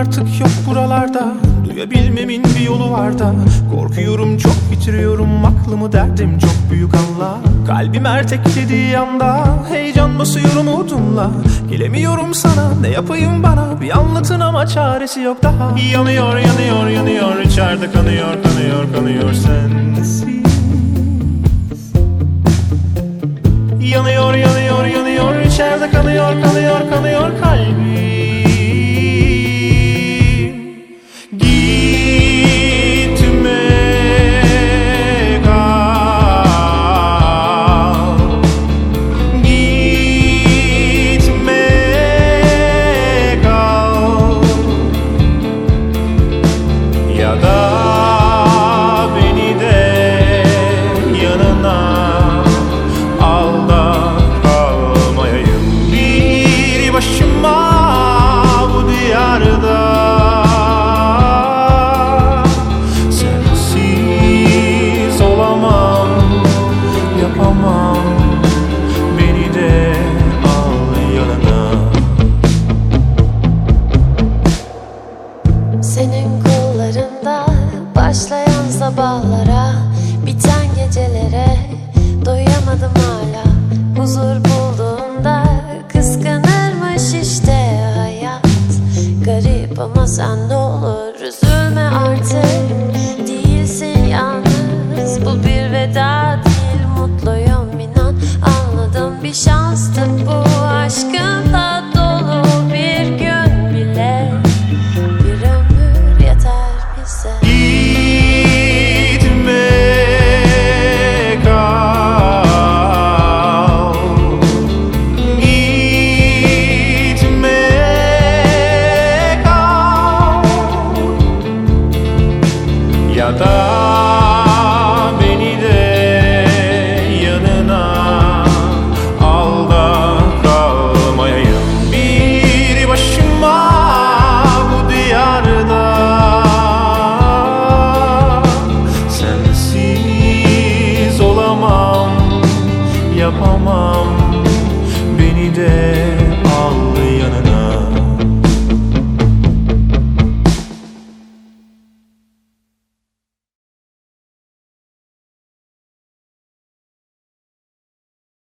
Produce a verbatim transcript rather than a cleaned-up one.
artık yok buralarda. Duyabilmemin bir yolu var da. Korkuyorum çok, bitiriyorum aklımı, derdim çok büyük Allah. Kalbim erteklediği anda heyecan basıyor umudumla. Gelemiyorum sana, ne yapayım bana, bir anlatın ama çaresi yok daha. Yanıyor yanıyor yanıyor, içeride kanıyor kanıyor kanıyor sensiz. Yanıyor yanıyor yanıyor, içeride kanıyor kanıyor kanıyor kalbim. Ya da beni de yanına al da kalmayayım bir başıma bu diyarda. Sensiz olamam, yapamam, beni de al yanına. Senin kollarında başlayan sabahlara, biten gecelere doyamadım hala. Huzur bulduğunda kıskanırmış işte hayat. Garip ama sen ne olur üzülme artık. Değilsin yalnız, bu bir veda değil, mutluyum inan. Anladım, bir şanstı bu, aşkınla dolu bir gün bile. Bir ömür yeter bize. Gitme kal, gitme kal, ya da beni de yanına al da kalmayayım bir başıma bu diyarda. Sensiz olamam, yapamam,